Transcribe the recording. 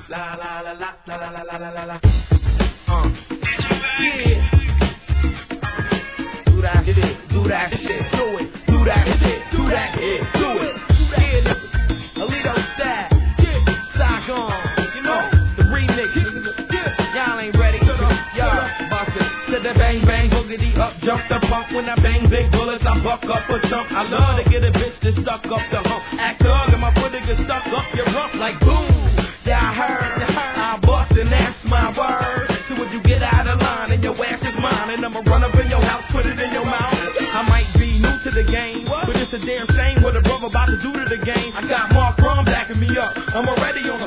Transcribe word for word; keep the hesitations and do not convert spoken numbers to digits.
La la la la la la la la la la. Uh. Yeah. Do that shit, do that shit, do it, do that shit, do that shit, do it. Yeah, nigga. Alito style. Yeah. Saigon. You know the remix. Yeah. Y'all ain't ready. Y'all bust it. To the bang bang boogity up, jump the pump. When I bang big bullets, I buck up a chump. I love to get a bitch that stuck up the hump. Act thug and my foot get stuck up your rump like boom. Yeah, I heard, I bust and that's my word. So if you get out of line and your ass is mine, and I'ma run up in your house, put it in your mouth. I might be new to the game, but it's a damn shame what a brother about to do to the game. I got Mark Ron backing me up. I'm already on